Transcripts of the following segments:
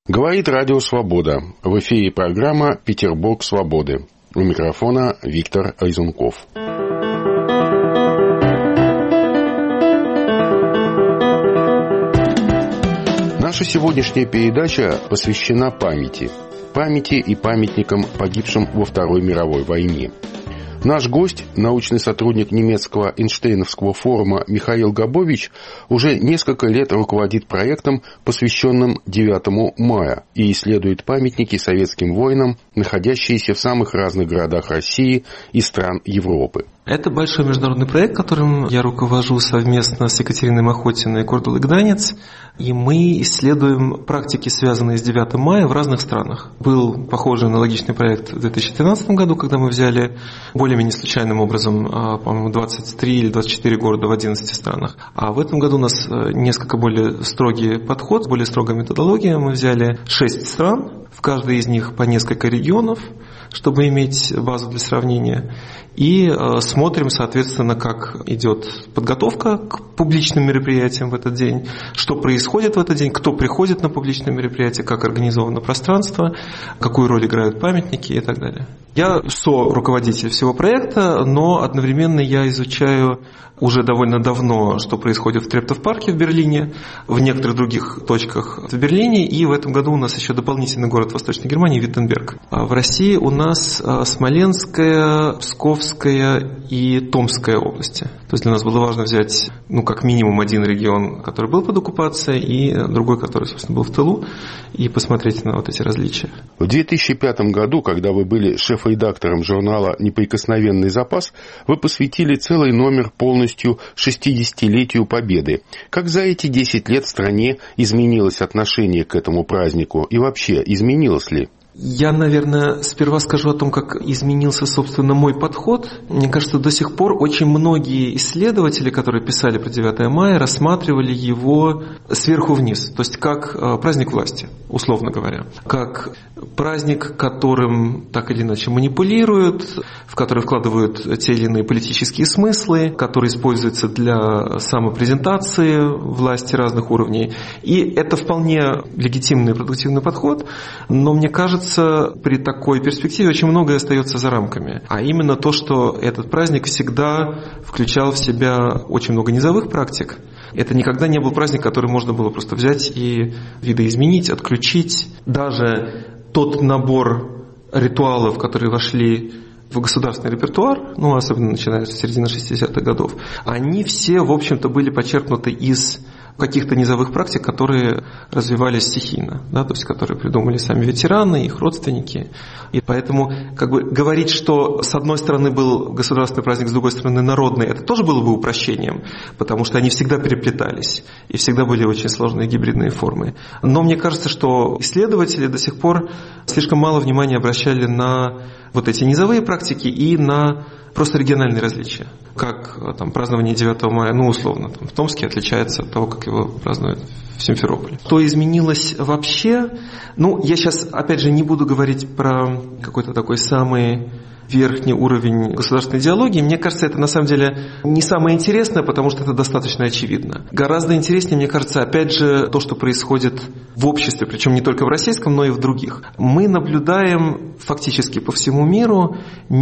Говорит Радио Свобода. В эфире программа «Петербург свободы». У микрофона Виктор Айзунков. Наша сегодняшняя передача посвящена памяти. Памяти и памятникам, погибшим во Второй мировой войне. Наш гость, научный сотрудник немецкого Эйнштейновского форума Михаил Габович, уже несколько лет руководит проектом, посвященным 9 мая, и исследует памятники советским воинам, находящиеся в самых разных городах России и стран Европы. Это большой международный проект, которым я руковожу совместно с Екатериной Махотиной и Кордулой Гданец, и мы исследуем практики, связанные с 9 мая в разных странах. Был похожий аналогичный проект в 2013 году, когда мы взяли более-менее случайным образом, по-моему, 23 или 24 города в 11 странах. А в этом году у нас несколько более строгий подход, более строгая методология. Мы взяли 6 стран, в каждой из них по несколько регионов, чтобы иметь базу для сравнения. И смотрим, соответственно, как идет подготовка к публичным мероприятиям в этот день, что происходит в этот день, кто приходит на публичные мероприятия, как организовано пространство, какую роль играют памятники и так далее. Я со-руководитель всего проекта, но одновременно я изучаю уже довольно давно, что происходит в Трептов-парке в Берлине, в некоторых других точках в Берлине, и в этом году у нас еще дополнительный город в Восточной Германии, Виттенберг. А в России у нас Смоленская, Псковская и Томская области. То есть для нас было важно взять, как минимум один регион, который был под оккупацией, и другой, который, собственно, был в тылу, и посмотреть на вот эти различия. В 2005 году, когда вы были шеф-редактором журнала «Неприкосновенный запас», вы посвятили целый номер полностью 60-летию Победы. Как за эти 10 лет в стране изменилось отношение к этому празднику? И вообще, изменилось ли? Я, наверное, сперва скажу о том, как изменился, собственно, мой подход. Мне кажется, до сих пор очень многие исследователи, которые писали про 9 мая, рассматривали его сверху вниз. То есть как праздник власти, условно говоря. Как праздник, которым так или иначе манипулируют, в который вкладывают те или иные политические смыслы, который используется для самопрезентации власти разных уровней. И это вполне легитимный и продуктивный подход, но мне кажется, при такой перспективе очень многое остается за рамками. А именно то, что этот праздник всегда включал в себя очень много низовых практик. Это никогда не был праздник, который можно было просто взять и видоизменить, отключить. Даже тот набор ритуалов, которые вошли в государственный репертуар, особенно начиная с середины 60-х годов, они все, в общем-то, были почерпнуты из каких-то низовых практик, которые развивались стихийно, то есть которые придумали сами ветераны, их родственники. И поэтому говорить, что с одной стороны был государственный праздник, с другой стороны народный, это тоже было бы упрощением, потому что они всегда переплетались и всегда были очень сложные гибридные формы. Но мне кажется, что исследователи до сих пор слишком мало внимания обращали на вот эти низовые практики и на просто региональные различия. Как празднование 9 мая, условно, в Томске отличается от того, как его празднуют в Симферополе. Что изменилось вообще? Я сейчас, опять же, не буду говорить про какой-то такой самый верхний уровень государственной идеологии. Мне кажется, это на самом деле не самое интересное, потому что это достаточно очевидно. Гораздо интереснее, мне кажется, опять же, то, что происходит в обществе, причем не только в российском, но и в других. Мы наблюдаем фактически по всему миру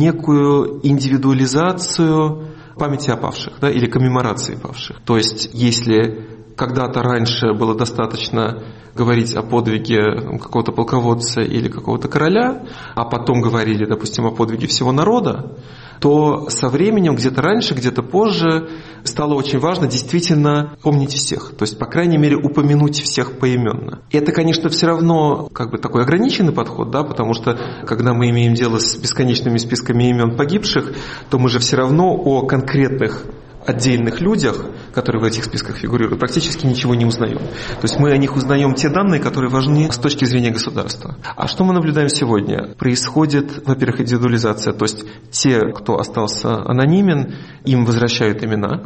некую индивидуализацию памяти о павших, или коммеморации павших. То есть, если когда-то раньше было достаточно говорить о подвиге какого-то полководца или какого-то короля, а потом говорили, допустим, о подвиге всего народа, то со временем, где-то раньше, где-то позже, стало очень важно действительно помнить всех. То есть, по крайней мере, упомянуть всех поименно. И это, конечно, все равно такой ограниченный подход, потому что, когда мы имеем дело с бесконечными списками имен погибших, то мы же все равно о конкретных отдельных людях, которые в этих списках фигурируют, практически ничего не узнаем. То есть мы о них узнаем те данные, которые важны с точки зрения государства. А что мы наблюдаем сегодня? Происходит, во-первых, индивидуализация, то есть те, кто остался анонимен, им возвращают имена.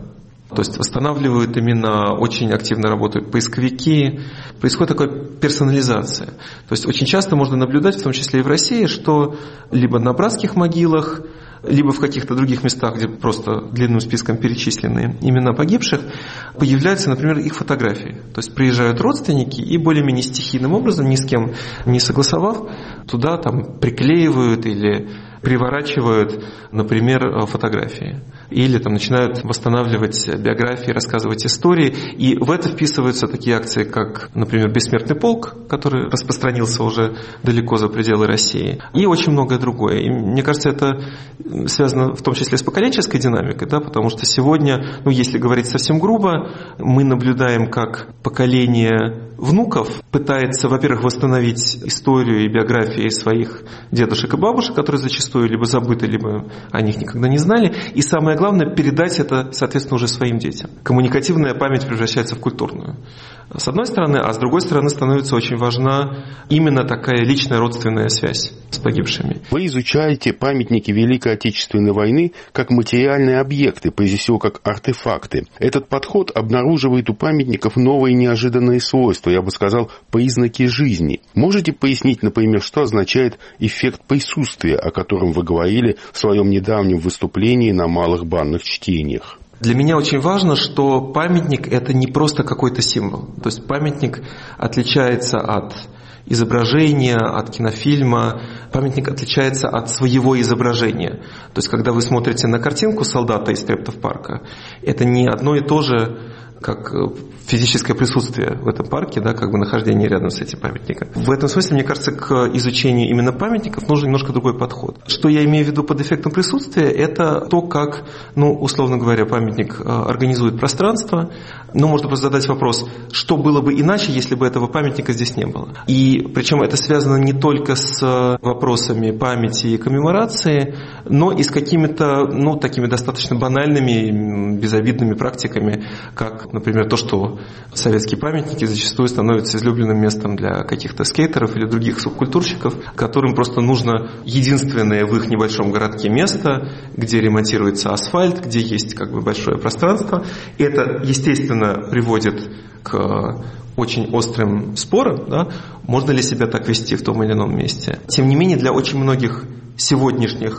То есть восстанавливают именно, очень активно работают поисковики. Происходит такая персонализация. То есть очень часто можно наблюдать, в том числе и в России, что либо на братских могилах, либо в каких-то других местах, где просто длинным списком перечислены имена погибших, появляются, например, их фотографии. То есть приезжают родственники и более-менее стихийным образом, ни с кем не согласовав, туда там приклеивают или приворачивают, например, фотографии. Или там начинают восстанавливать биографии, рассказывать истории. И в это вписываются такие акции, как, например, «Бессмертный полк», который распространился уже далеко за пределы России. И очень многое другое. И мне кажется, это связано в том числе с поколенческой динамикой, да, потому что сегодня, если говорить совсем грубо, мы наблюдаем, как поколение внуков пытается, во-первых, восстановить историю и биографии своих дедушек и бабушек, которые зачастую либо забыты, либо о них никогда не знали. И самое главное, передать это, соответственно, уже своим детям. Коммуникативная память превращается в культурную. С одной стороны, а с другой стороны становится очень важна именно такая личная родственная связь с погибшими. Вы изучаете памятники Великой Отечественной войны как материальные объекты, прежде всего как артефакты. Этот подход обнаруживает у памятников новые неожиданные свойства, я бы сказал, признаки жизни. Можете пояснить, например, что означает эффект присутствия, о котором вы говорили в своем недавнем выступлении на малых банных чтениях? Для меня очень важно, что памятник – это не просто какой-то символ. То есть памятник отличается от изображения, от кинофильма. Памятник отличается от своего изображения. То есть когда вы смотрите на картинку солдата из Трептов парка, это не одно и то же, как физическое присутствие в этом парке, да, как бы нахождение рядом с этим памятником. В этом смысле, мне кажется, к изучению именно памятников нужен немножко другой подход. Что я имею в виду под эффектом присутствия, это то, как, условно говоря, памятник организует пространство. Можно просто задать вопрос, что было бы иначе, если бы этого памятника здесь не было. И причем это связано не только с вопросами памяти и коммеморации, но и с какими-то, такими достаточно банальными, безобидными практиками, как, например, то, что советские памятники зачастую становятся излюбленным местом для каких-то скейтеров или других субкультурщиков, которым просто нужно единственное в их небольшом городке место, где ремонтируется асфальт, где есть большое пространство. И это, естественно, приводит к очень острым спорам, да, можно ли себя так вести в том или ином месте. Тем не менее, для очень многих сегодняшних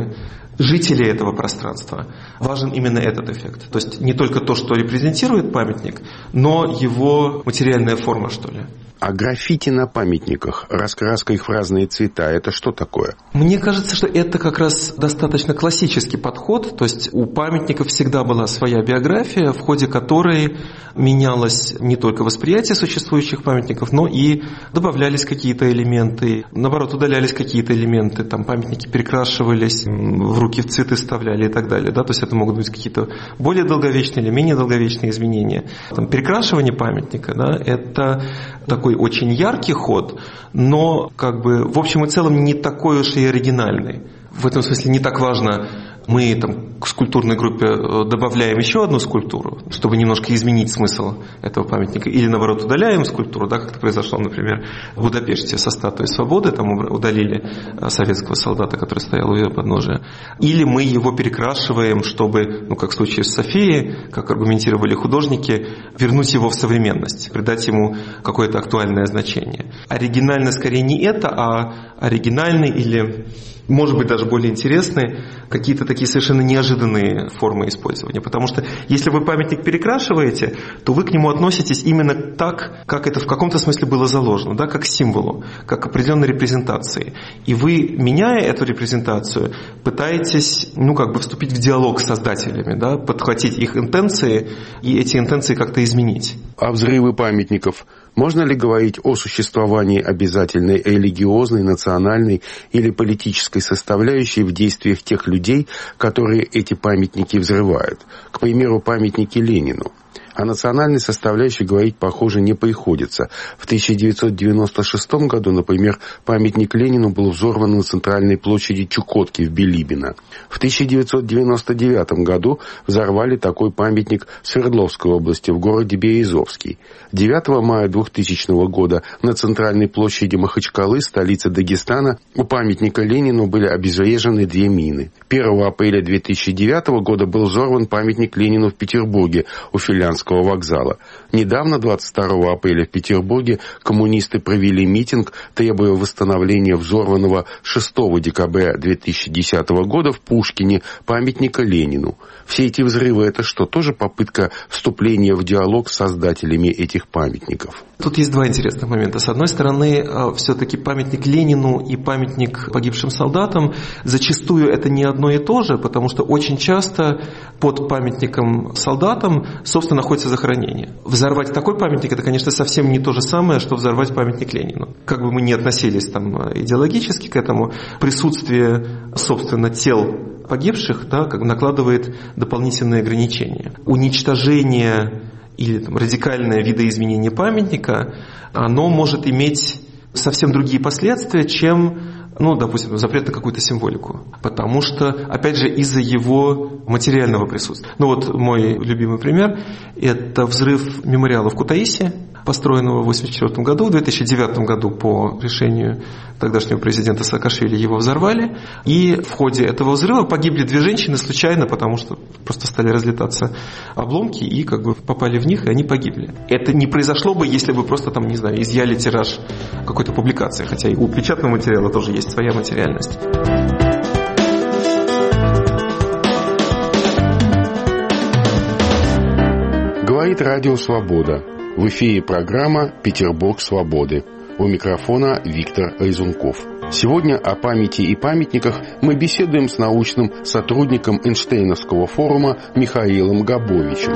жителей этого пространства важен именно этот эффект. То есть не только то, что репрезентирует памятник, но его материальная форма, что ли. А граффити на памятниках, раскраска их в разные цвета, это что такое? Мне кажется, что это как раз достаточно классический подход. То есть у памятников всегда была своя биография, в ходе которой менялось не только восприятие существующих памятников, но и добавлялись какие-то элементы, наоборот, удалялись какие-то элементы, там памятники перекрашивались, в руки в цветы вставляли и так далее. Да? То есть это могут быть какие-то более долговечные или менее долговечные изменения. Перекрашивание памятника, да, это такой очень яркий ход, но в общем и целом не такой уж и оригинальный. В этом смысле не так важно, мы к скульптурной группе добавляем еще одну скульптуру, чтобы немножко изменить смысл этого памятника, или наоборот удаляем скульптуру, да, как это произошло, например, в Будапеште со статуей свободы, там удалили советского солдата, который стоял у ее подножия, или мы его перекрашиваем, чтобы, как в случае с Софией, как аргументировали художники, вернуть его в современность, придать ему какое-то актуальное значение. Оригинально скорее не это, а оригинальный или, может быть, даже более интересные, какие-то такие совершенно неожиданные формы использования. Потому что если вы памятник перекрашиваете, то вы к нему относитесь именно так, как это в каком-то смысле было заложено, да, как к символу, как к определенной репрезентации. И вы, меняя эту репрезентацию, пытаетесь, вступить в диалог с создателями, да, подхватить их интенции и эти интенции как-то изменить. А взрывы памятников? Можно ли говорить о существовании обязательной религиозной, национальной или политической составляющей в действиях тех людей, которые эти памятники взрывают? К примеру, памятники Ленину. О национальной составляющей говорить, похоже, не приходится. В 1996 году, например, памятник Ленину был взорван на центральной площади Чукотки в Билибино. В 1999 году взорвали такой памятник в Свердловской области, в городе Березовский. 9 мая 2000 года на центральной площади Махачкалы, столице Дагестана, у памятника Ленину были обезврежены 2 мины. 1 апреля 2009 года был взорван памятник Ленину в Петербурге у Филянского вокзала. Недавно, 22 апреля, в Петербурге коммунисты провели митинг, требуя восстановления взорванного 6 декабря 2010 года в Пушкине памятника Ленину. Все эти взрывы — это что, тоже попытка вступления в диалог с создателями этих памятников? Тут есть 2 интересных момента. С одной стороны, все-таки памятник Ленину и памятник погибшим солдатам зачастую это не одно и то же, потому что очень часто под памятником солдатам, собственно, находится захоронение. Взорвать такой памятник — это, конечно, совсем не то же самое, что взорвать памятник Ленину. Как бы мы ни относились там идеологически к этому, присутствие, собственно, тел погибших, да, как бы накладывает дополнительные ограничения. Уничтожение или там радикальное видоизменение памятника, оно может иметь совсем другие последствия, чем, допустим, запрет на какую-то символику. Потому что, опять же, из-за его материального присутствия. Мой любимый пример – это взрыв мемориала в Кутаиси, построенного в 1984 году. В 2009 году по решению тогдашнего президента Саакашвили его взорвали. И в ходе этого взрыва погибли 2 женщины случайно, потому что просто стали разлетаться обломки и как бы попали в них, и они погибли. Это не произошло бы, если бы просто там, изъяли тираж какой-то публикации. Хотя и у печатного материала тоже есть своя материальность. Говорит Радио Свобода. В эфире программа «Петербург свободы». У микрофона Виктор Резунков. Сегодня о памяти и памятниках мы беседуем с научным сотрудником Эйнштейновского форума Михаилом Габовичем.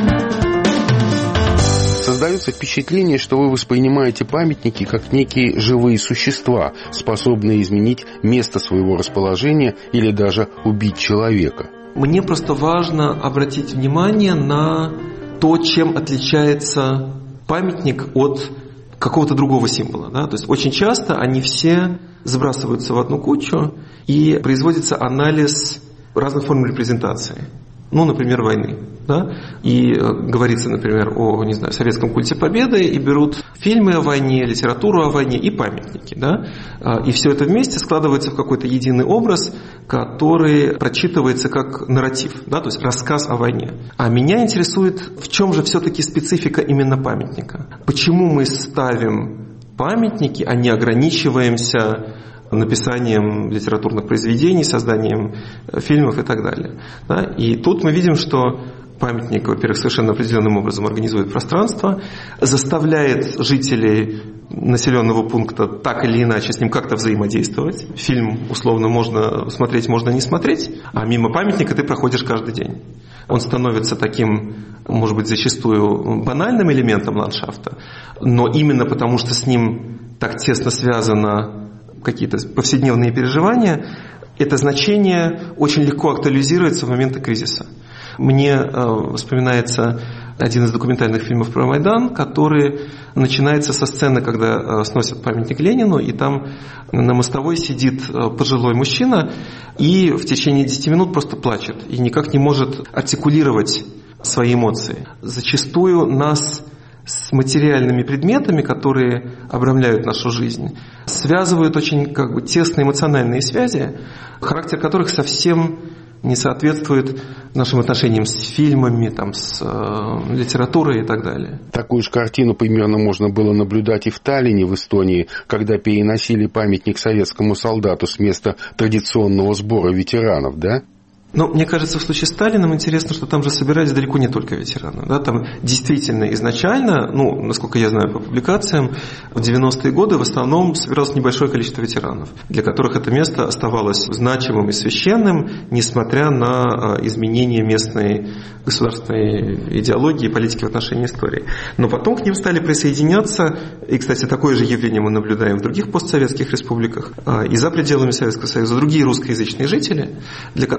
Создается впечатление, что вы воспринимаете памятники как некие живые существа, способные изменить место своего расположения или даже убить человека. Мне просто важно обратить внимание на то, чем отличается памятник от какого-то другого символа. Да? То есть очень часто они все сбрасываются в одну кучу и производится анализ разных форм репрезентации. Например, войны. Да? И говорится, например, о советском культе победы, и берут фильмы о войне, литературу о войне и памятники. Да? И все это вместе складывается в какой-то единый образ, который прочитывается как нарратив, да? То есть рассказ о войне. А меня интересует, в чем же все-таки специфика именно памятника. Почему мы ставим памятники, а не ограничиваемся написанием литературных произведений, созданием фильмов и так далее. Да? И тут мы видим, что памятник, во-первых, совершенно определенным образом организует пространство, заставляет жителей населенного пункта так или иначе с ним как-то взаимодействовать. Фильм, условно, можно смотреть, можно не смотреть, а мимо памятника ты проходишь каждый день. Он становится таким, может быть, зачастую банальным элементом ландшафта, но именно потому, что с ним так тесно связано какие-то повседневные переживания, это значение очень легко актуализируется в моменты кризиса. Мне вспоминается один из документальных фильмов про Майдан, который начинается со сцены, когда сносят памятник Ленину, и там на мостовой сидит пожилой мужчина и в течение 10 минут просто плачет и никак не может артикулировать свои эмоции. Зачастую нас с материальными предметами, которые обрамляют нашу жизнь, связывают очень тесные эмоциональные связи, характер которых совсем не соответствует нашим отношениям с фильмами, с литературой и так далее. Такую же картину примерно можно было наблюдать и в Таллине, в Эстонии, когда переносили памятник советскому солдату с места традиционного сбора ветеранов, да? Но мне кажется, в случае с Сталиным интересно, что там же собирались далеко не только ветераны. Да? Там действительно изначально, насколько я знаю по публикациям, в 90-е годы в основном собиралось небольшое количество ветеранов, для которых это место оставалось значимым и священным, несмотря на изменения местной государственной идеологии и политики в отношении истории. Но потом к ним стали присоединяться, и, кстати, такое же явление мы наблюдаем в других постсоветских республиках, и за пределами Советского Союза, другие русскоязычные жители, для которых это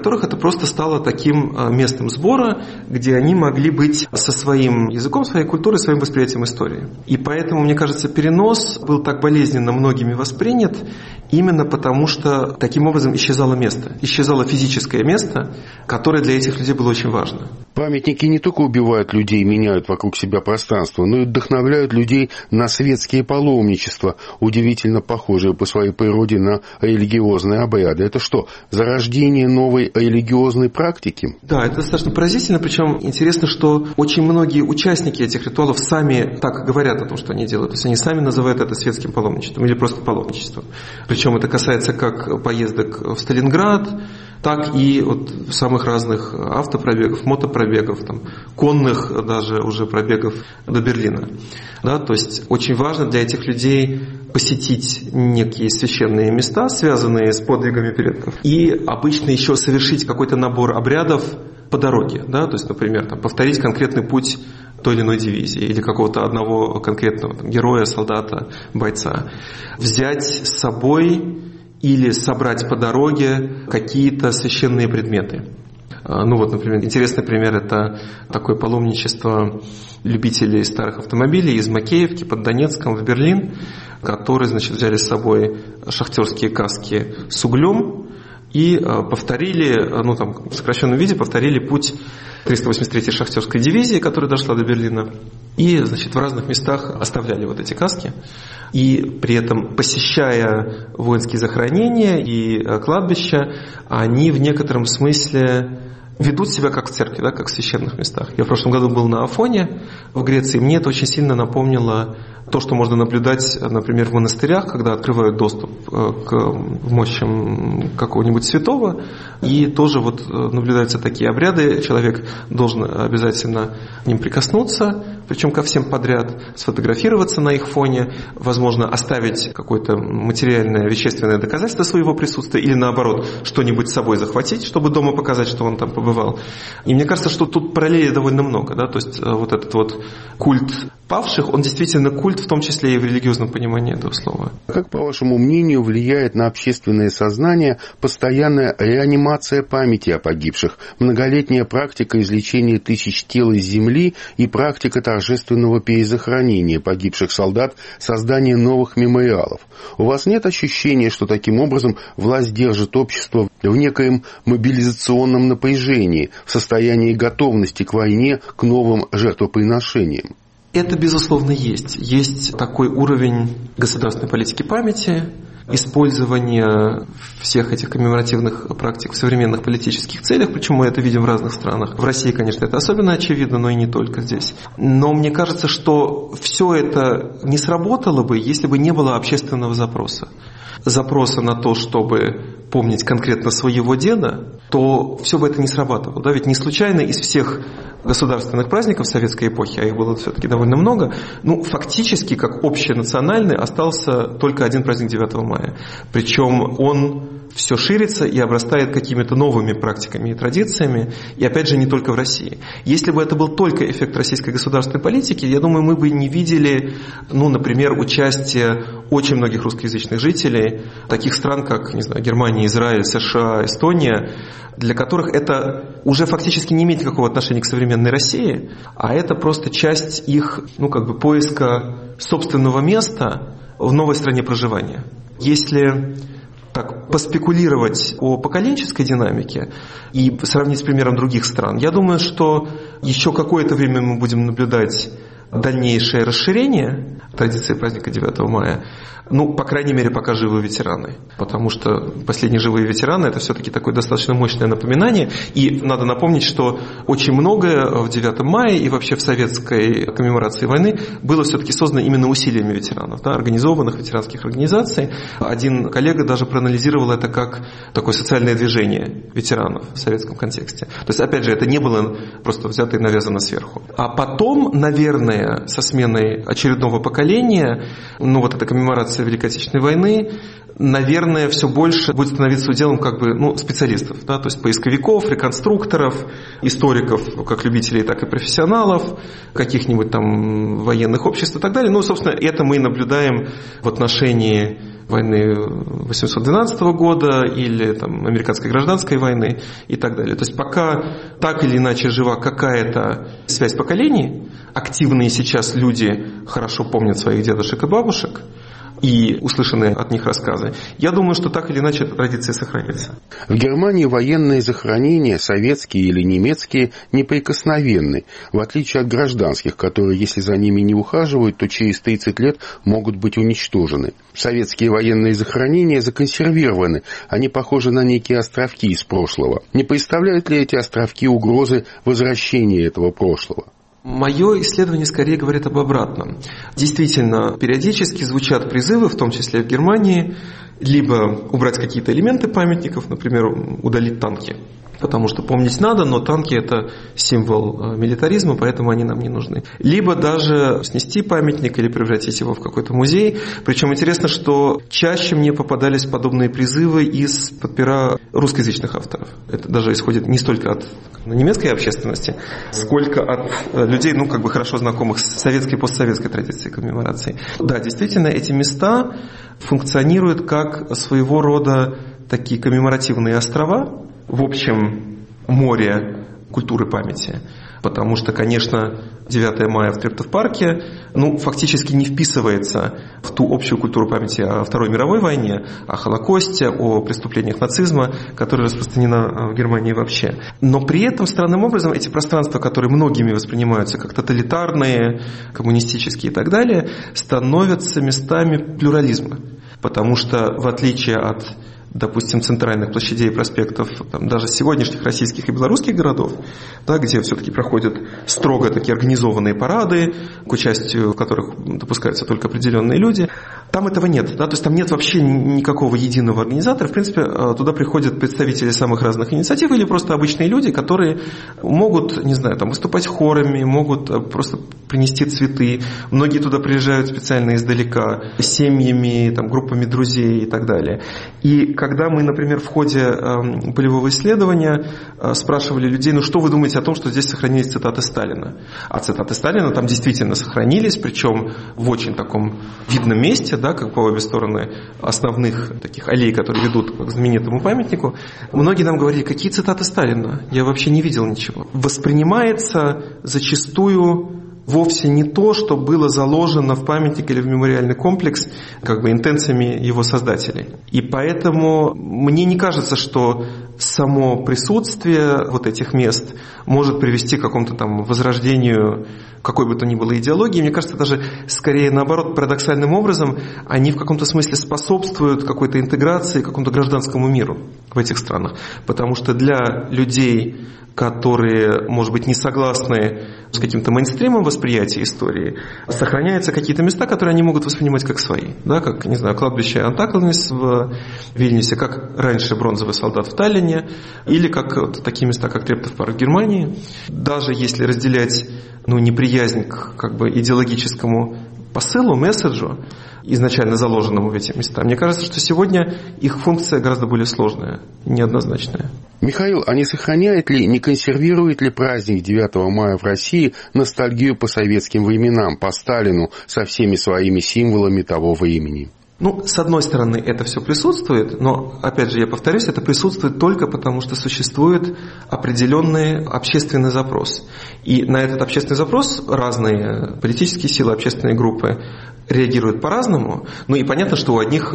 просто стало таким местом сбора, где они могли быть со своим языком, своей культурой, своим восприятием истории. И поэтому, мне кажется, перенос был так болезненно многими воспринят, именно потому что таким образом исчезало место, исчезало физическое место, которое для этих людей было очень важно. Памятники не только убивают людей и меняют вокруг себя пространство, но и вдохновляют людей на светские паломничества, удивительно похожие по своей природе на религиозные обряды. Это что, зарождение новой религиозной практики? Да, это достаточно поразительно, причем интересно, что очень многие участники этих ритуалов сами так говорят о том, что они делают. То есть они сами называют это светским паломничеством или просто паломничеством. Причем это касается как поездок в Сталинград, так и вот самых разных автопробегов, мотопробегов, там, конных даже уже пробегов до Берлина. Да, то есть очень важно для этих людей посетить некие священные места, связанные с подвигами предков, и обычно еще совершить какой-то набор обрядов по дороге. Да, то есть, например, там, повторить конкретный путь той или иной дивизии или какого-то одного конкретного там, героя, солдата, бойца. Взять с собой или собрать по дороге какие-то священные предметы. Ну вот, например, интересный пример – это такое паломничество любителей старых автомобилей из Макеевки под Донецком в Берлин, которые, значит, взяли с собой шахтерские каски с углем и повторили, ну там в сокращенном виде повторили путь 383-й шахтерской дивизии, которая дошла до Берлина, и, значит, в разных местах оставляли вот эти каски. И при этом, посещая воинские захоронения и кладбища, они в некотором смысле ведут себя как в церкви, да, как в священных местах. Я в прошлом году был на Афоне в Греции, и мне это очень сильно напомнило то, что можно наблюдать, например, в монастырях, когда открывают доступ к мощам какого-нибудь святого, и тоже вот наблюдаются такие обряды, человек должен обязательно к ним прикоснуться, причем ко всем подряд, сфотографироваться на их фоне, возможно, оставить какое-то материальное, вещественное доказательство своего присутствия, или наоборот, что-нибудь с собой захватить, чтобы дома показать, что он там побывал. И мне кажется, что тут параллелей довольно много, да, то есть вот этот вот культ павших, он действительно культ, в том числе и в религиозном понимании этого слова. Как, по вашему мнению, влияет на общественное сознание постоянная реанимация памяти о погибших, многолетняя практика извлечения тысяч тел из земли и практика торжественного перезахоронения погибших солдат, создание новых мемориалов? У вас нет ощущения, что таким образом власть держит общество в некоем мобилизационном напряжении, в состоянии готовности к войне, к новым жертвоприношениям? Это, безусловно, есть. Есть такой уровень государственной политики памяти, использование всех этих коммеморативных практик в современных политических целях, причем мы это видим в разных странах. В России, конечно, это особенно очевидно, но и не только здесь. Но мне кажется, что все это не сработало бы, если бы не было общественного запроса. Запроса на то, чтобы помнить конкретно своего деда, то все бы это не срабатывало. Да? Ведь не случайно из всех государственных праздников советской эпохи, а их было все-таки довольно много, фактически как общенациональный остался только один праздник 9 мая. Причем он все ширится и обрастает какими-то новыми практиками и традициями, и опять же не только в России. Если бы это был только эффект российской государственной политики, я думаю, мы бы не видели, например, участие очень многих русскоязычных жителей, таких стран, как, не знаю, Германия, Израиль, США, Эстония, для которых это уже фактически не имеет никакого отношения к современной России, а это просто часть их, поиска собственного места в новой стране проживания. Если так поспекулировать о поколенческой динамике и сравнить с примером других стран, я думаю, что еще какое-то время мы будем наблюдать дальнейшее расширение традиции праздника 9 мая, по крайней мере, пока живы ветераны. Потому что последние живые ветераны – это все-таки такое достаточно мощное напоминание. И надо напомнить, что очень многое в 9 мая и вообще в советской коммеморации войны было все-таки создано именно усилиями ветеранов, да, организованных ветеранских организаций. Один коллега даже проанализировал это как такое социальное движение ветеранов в советском контексте. То есть, опять же, это не было просто взято и навязано сверху. А потом, наверное, со сменой очередного поколения, эта коммеморация Великой Отечественной войны, наверное, все больше будет становиться уделом специалистов, да, то есть поисковиков, реконструкторов, историков, как любителей, так и профессионалов, каких-нибудь там военных обществ и так далее. Собственно, это мы и наблюдаем в отношении войны 1812 года или там, американской гражданской войны и так далее. То есть пока так или иначе жива какая-то связь поколений, активные сейчас люди хорошо помнят своих дедушек и бабушек, и услышанные от них рассказы, я думаю, что так или иначе эта традиция сохранится. В Германии военные захоронения, советские или немецкие, неприкосновенны, в отличие от гражданских, которые, если за ними не ухаживают, то через 30 лет могут быть уничтожены. Советские военные захоронения законсервированы, они похожи на некие островки из прошлого. Не представляют ли эти островки угрозы возвращения этого прошлого? Мое исследование скорее говорит об обратном. Действительно, периодически звучат призывы, в том числе в Германии, либо убрать какие-то элементы памятников, например, удалить танки. Потому что помнить надо, но танки – это символ милитаризма, поэтому они нам не нужны. Либо даже снести памятник или превратить его в какой-то музей. Причем интересно, что чаще мне попадались подобные призывы из-под пера русскоязычных авторов. Это даже исходит не столько от немецкой общественности, сколько от людей, хорошо знакомых с советской и постсоветской традицией коммеморации. Да, действительно, эти места функционируют как своего рода такие коммеморативные острова в общем море культуры памяти. Потому что, конечно, 9 мая в Трептов-парке фактически не вписывается в ту общую культуру памяти о Второй мировой войне, о Холокосте, о преступлениях нацизма, которая распространена в Германии вообще. Но при этом, странным образом, эти пространства, которые многими воспринимаются как тоталитарные, коммунистические и так далее, становятся местами плюрализма. Потому что, в отличие от, допустим, центральных площадей и проспектов даже сегодняшних российских и белорусских городов, где все-таки проходят строго такие организованные парады, к участию в которых допускаются только определенные люди, там этого нет. То есть там нет вообще никакого единого организатора. В принципе, туда приходят представители самых разных инициатив или просто обычные люди, которые могут, выступать хорами, могут просто принести цветы. Многие туда приезжают специально издалека, семьями, группами друзей и так далее. И когда мы, например, в ходе полевого исследования спрашивали людей, что вы думаете о том, что здесь сохранились цитаты Сталина? А цитаты Сталина там действительно сохранились, причем в очень таком видном месте, как по обе стороны основных таких аллей, которые ведут к знаменитому памятнику. Многие нам говорили, какие цитаты Сталина? Я вообще не видел ничего. Воспринимается зачастую вовсе не то, что было заложено в памятник или в мемориальный комплекс интенциями его создателей. И поэтому мне не кажется, что само присутствие этих мест может привести к какому-то возрождению какой бы то ни было идеологии. Мне кажется, даже скорее наоборот, парадоксальным образом они в каком-то смысле способствуют какой-то интеграции, какому-то гражданскому миру в этих странах. Потому что для людей, которые, может быть, не согласны с каким-то мейнстримом восприятия истории, сохраняются какие-то места, которые они могут воспринимать как свои. Как, кладбище Антаклонис в Вильнюсе, как раньше бронзовый солдат в Таллине, или как такие места, как Трептов-парк в Германии. Даже если разделять неприязнь к идеологическому посылу, месседжу, изначально заложенному в эти места, мне кажется, что сегодня их функция гораздо более сложная, неоднозначная. Михаил, а не сохраняет ли, не консервирует ли праздник 9 мая в России ностальгию по советским временам, по Сталину со всеми своими символами того времени? С одной стороны, это все присутствует, но, опять же, я повторюсь, это присутствует только потому, что существует определенный общественный запрос. И на этот общественный запрос разные политические силы, общественные группы реагируют по-разному. И понятно, что у одних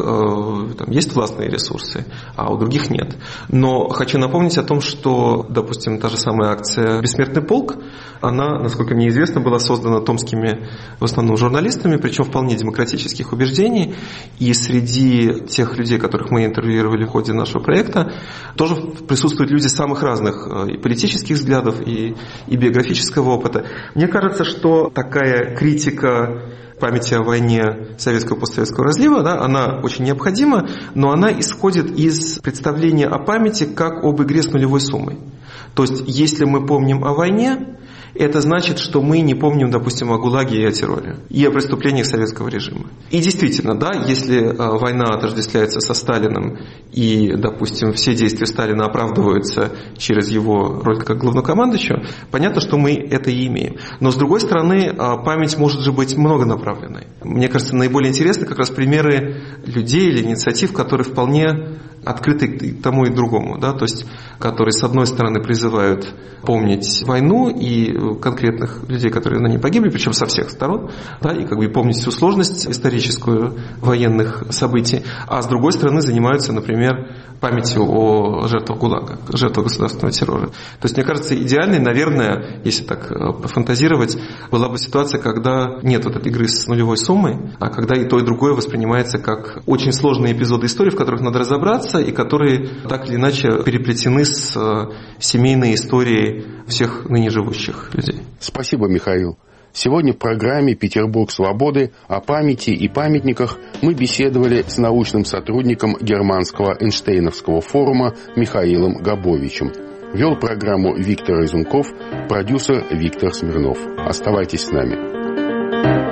есть властные ресурсы, а у других нет. Но хочу напомнить о том, что, допустим, та же самая акция «Бессмертный полк», она, насколько мне известно, была создана томскими, в основном, журналистами, причем вполне демократических убеждений. И среди тех людей, которых мы интервьюировали в ходе нашего проекта, тоже присутствуют люди самых разных и политических взглядов, и биографического опыта. Мне кажется, что такая критика памяти о войне советского и постсоветского разлива, она очень необходима, но она исходит из представления о памяти как об игре с нулевой суммой. То есть, если мы помним о войне, это значит, что мы не помним, допустим, о ГУЛАГе и о терроре, и о преступлениях советского режима. И действительно, да, если война отождествляется со Сталиным, и, допустим, все действия Сталина оправдываются через его роль как главнокомандующего, понятно, что мы это и имеем. Но, с другой стороны, память может же быть многонаправленной. Мне кажется, наиболее интересны как раз примеры людей или инициатив, которые вполне открыты к тому и другому, да, то есть которые, с одной стороны, призывают помнить войну и конкретных людей, которые на ней погибли, причем со всех сторон, да, и как бы помнить всю сложность историческую военных событий, а с другой стороны занимаются, например, памятью о жертвах ГУЛАГа, жертвах государственного террора. То есть, мне кажется, идеальной, наверное, если так пофантазировать, была бы ситуация, когда нет вот этой игры с нулевой суммой, а когда и то, и другое воспринимается как очень сложные эпизоды истории, в которых надо разобраться, и которые так или иначе переплетены с семейной историей всех ныне живущих людей. Спасибо, Михаил. Сегодня в программе «Петербург свободы» о памяти и памятниках мы беседовали с научным сотрудником Германского Эйнштейновского форума Михаилом Габовичем. Вел программу Виктор Изунков, продюсер Виктор Смирнов. Оставайтесь с нами.